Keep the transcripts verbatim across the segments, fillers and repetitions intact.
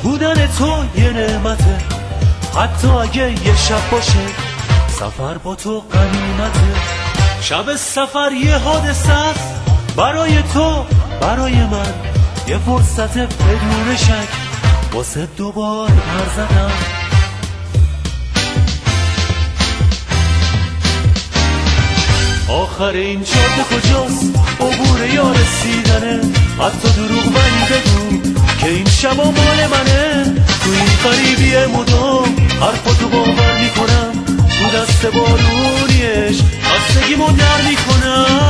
بودن تو یه نعمته، حتی اگه یه شب باشه سفر با تو غنیمته. شب سفر یه حادثه است برای تو، برای من یه فرصت بدون شک، واسه دوبار پر زدم. آخر این جاده کجاست؟ عبور یا رسیدنه؟ حتی دروغ ولی بگو که این شبا مال منه. تو این غریبی مدام حرفاتو باور میکنم، تو دست بارونیش خستگیمو در میکنم.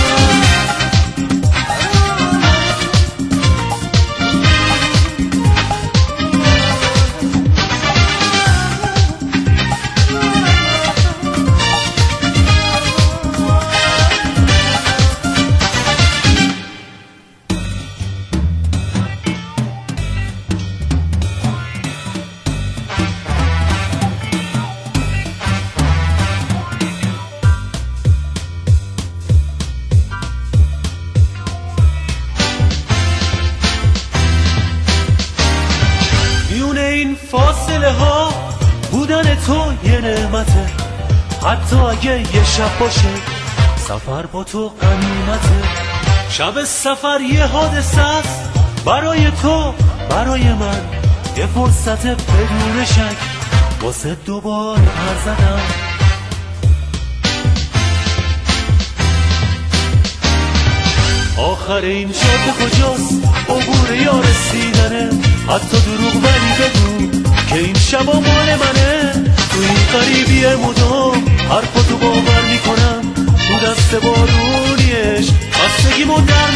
این فاصله ها بودن تو یه نعمته، حتی اگه یه شب باشه سفر با تو غنیمته. شب سفر یه حادثه است برای تو، برای من یه فرصت بدون شک، واسه دوبار پر زدم. آخر این جاده کجاست؟ عبور یا رسیدنه؟ حتی دروغ ولی بگو که این شبا مال منه. تو این غریبی مدام حرفاتو باور میکنم، تو دست بارونیش خستگیمو در